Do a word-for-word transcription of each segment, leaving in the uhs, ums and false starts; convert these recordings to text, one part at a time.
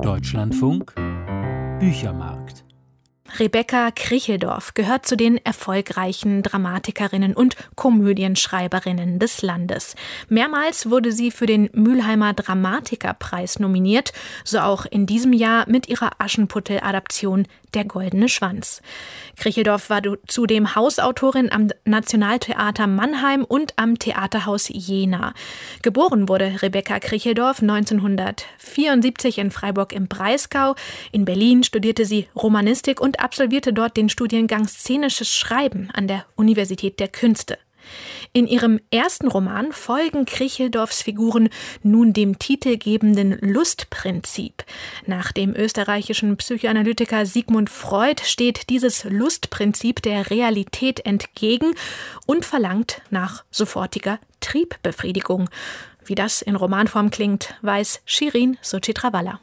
Deutschlandfunk Büchermarkt. Rebecca Kricheldorf gehört zu den erfolgreichen Dramatikerinnen und Komödienschreiberinnen des Landes. Mehrmals wurde sie für den Mülheimer Dramatikerpreis nominiert, so auch in diesem Jahr mit ihrer Aschenputtel-Adaption Der goldene Schwanz. Kricheldorf war zudem Hausautorin am Nationaltheater Mannheim und am Theaterhaus Jena. Geboren wurde Rebecca Kricheldorf neunzehnhundertvierundsiebzig in Freiburg im Breisgau. In Berlin studierte sie Romanistik und absolvierte dort den Studiengang Szenisches Schreiben an der Universität der Künste. In ihrem ersten Roman folgen Kricheldorfs Figuren nun dem titelgebenden Lustprinzip. Nach dem österreichischen Psychoanalytiker Sigmund Freud steht dieses Lustprinzip der Realität entgegen und verlangt nach sofortiger Triebbefriedigung. Wie das in Romanform klingt, weiß Shirin Suchitrawala.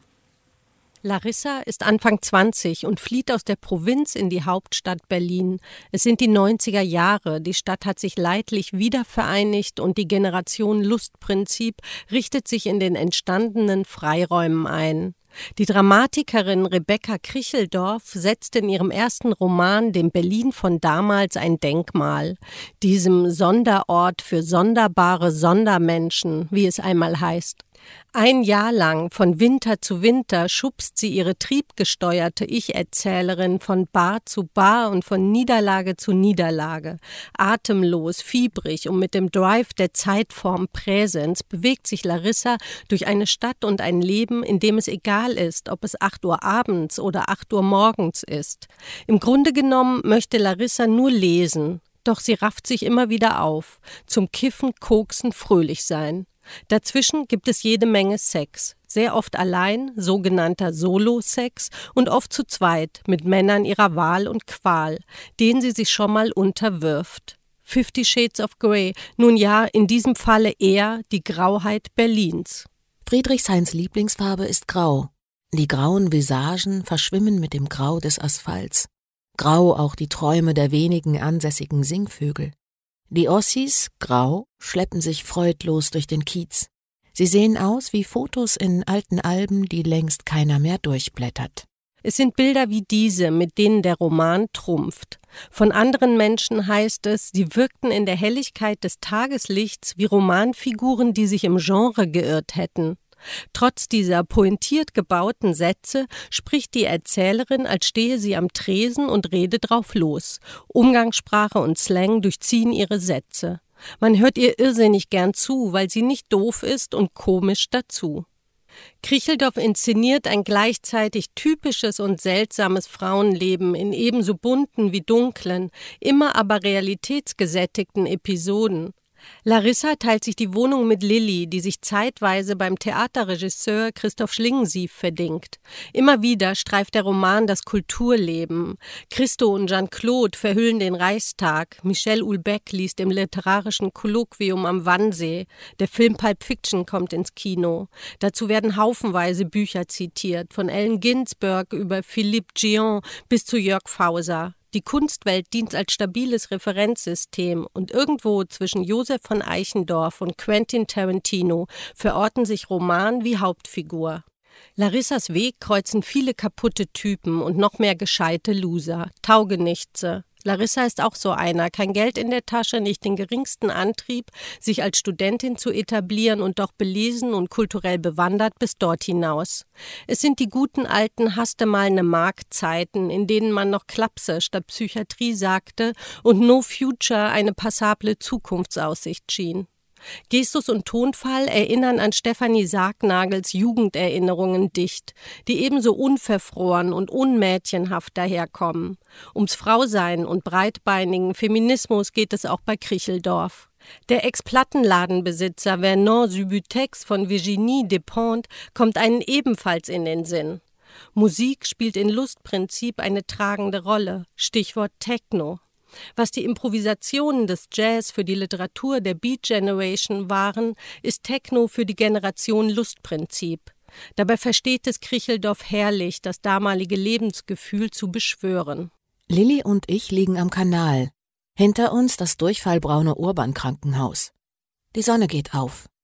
Larissa ist Anfang zwanzig und flieht aus der Provinz in die Hauptstadt Berlin. Es sind die neunziger Jahre, die Stadt hat sich leidlich wiedervereinigt und die Generation Lustprinzip richtet sich in den entstandenen Freiräumen ein. Die Dramatikerin Rebecca Kricheldorf setzt in ihrem ersten Roman dem Berlin von damals ein Denkmal, diesem Sonderort für sonderbare Sondermenschen, wie es einmal heißt. Ein Jahr lang, von Winter zu Winter, schubst sie ihre triebgesteuerte Ich-Erzählerin von Bar zu Bar und von Niederlage zu Niederlage. Atemlos, fiebrig und mit dem Drive der Zeitform Präsens bewegt sich Larissa durch eine Stadt und ein Leben, in dem es egal ist, ob es acht Uhr abends oder acht Uhr morgens ist. Im Grunde genommen möchte Larissa nur lesen, doch sie rafft sich immer wieder auf. Zum Kiffen, Koksen, fröhlich sein. Dazwischen gibt es jede Menge Sex, sehr oft allein, sogenannter Solo-Sex und oft zu zweit mit Männern ihrer Wahl und Qual, denen sie sich schon mal unterwirft. Fifty Shades of Grey, nun ja, in diesem Falle eher die Grauheit Berlins. Friedrichshains Lieblingsfarbe ist Grau. Die grauen Visagen verschwimmen mit dem Grau des Asphalts. Grau auch die Träume der wenigen ansässigen Singvögel. Die Ossis, grau, schleppen sich freudlos durch den Kiez. Sie sehen aus wie Fotos in alten Alben, die längst keiner mehr durchblättert. Es sind Bilder wie diese, mit denen der Roman trumpft. Von anderen Menschen heißt es, sie wirkten in der Helligkeit des Tageslichts wie Romanfiguren, die sich im Genre geirrt hätten. Trotz dieser pointiert gebauten Sätze spricht die Erzählerin, als stehe sie am Tresen und rede drauf los. Umgangssprache und Slang durchziehen ihre Sätze. Man hört ihr irrsinnig gern zu, weil sie nicht doof ist und komisch dazu. Kricheldorf inszeniert ein gleichzeitig typisches und seltsames Frauenleben in ebenso bunten wie dunklen, immer aber realitätsgesättigten Episoden. Larissa teilt sich die Wohnung mit Lilly, die sich zeitweise beim Theaterregisseur Christoph Schlingensief verdingt. Immer wieder streift der Roman das Kulturleben. Christo und Jean-Claude verhüllen den Reichstag. Michel Houellebecq liest im literarischen Kolloquium am Wannsee. Der Film Pulp Fiction kommt ins Kino. Dazu werden haufenweise Bücher zitiert, von Allen Ginsberg über Philippe Gion bis zu Jörg Fauser. Die Kunstwelt dient als stabiles Referenzsystem und irgendwo zwischen Josef von Eichendorff und Quentin Tarantino verorten sich Roman wie Hauptfigur. Larissas Weg kreuzen viele kaputte Typen und noch mehr gescheite Loser, Taugenichtse. Larissa ist auch so einer, kein Geld in der Tasche, nicht den geringsten Antrieb, sich als Studentin zu etablieren und doch belesen und kulturell bewandert bis dort hinaus. Es sind die guten alten hasste mal ne Mark-Zeiten, in denen man noch Klapse statt Psychiatrie sagte und No Future eine passable Zukunftsaussicht schien. Gestus und Tonfall erinnern an Stefanie Sargnagels Jugenderinnerungen dicht, die ebenso unverfroren und unmädchenhaft daherkommen. Ums Frausein und breitbeinigen Feminismus geht es auch bei Kricheldorf. Der Ex-Plattenladenbesitzer Vernon Subutex von Virginie Despentes kommt einen ebenfalls in den Sinn. Musik spielt in Lustprinzip eine tragende Rolle, Stichwort Techno. Was die Improvisationen des Jazz für die Literatur der Beat Generation waren, ist Techno für die Generation Lustprinzip. Dabei versteht es Kricheldorf herrlich, das damalige Lebensgefühl zu beschwören. Lilly und ich liegen am Kanal. Hinter uns das durchfallbraune Urban-Krankenhaus. Die Sonne geht auf.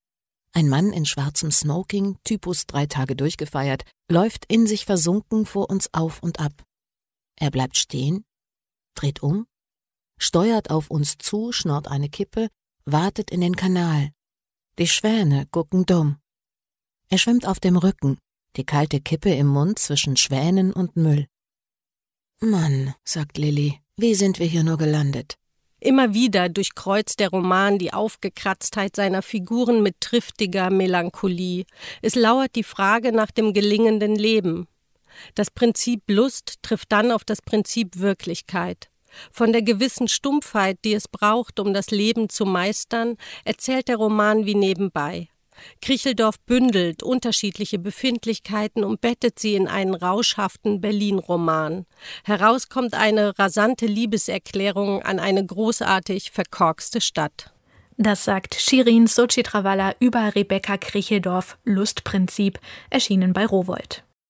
Ein Mann in schwarzem Smoking, Typus drei Tage durchgefeiert, läuft in sich versunken vor uns auf und ab. Er bleibt stehen, dreht um, steuert auf uns zu, schnort eine Kippe, wartet in den Kanal. Die Schwäne gucken dumm. Er schwimmt auf dem Rücken, die kalte Kippe im Mund zwischen Schwänen und Müll. »Mann«, sagt Lilly, »wie sind wir hier nur gelandet?« Immer wieder durchkreuzt der Roman die Aufgekratztheit seiner Figuren mit triftiger Melancholie. Es lauert die Frage nach dem gelingenden Leben. Das Prinzip Lust trifft dann auf das Prinzip Wirklichkeit. Von der gewissen Stumpfheit, die es braucht, um das Leben zu meistern, erzählt der Roman wie nebenbei. Kricheldorf bündelt unterschiedliche Befindlichkeiten und bettet sie in einen rauschhaften Berlin-Roman. Heraus kommt eine rasante Liebeserklärung an eine großartig verkorkste Stadt. Das sagt Shirin Sochitrawala über Rebecca Kricheldorf, Lustprinzip, erschienen bei Rowohlt.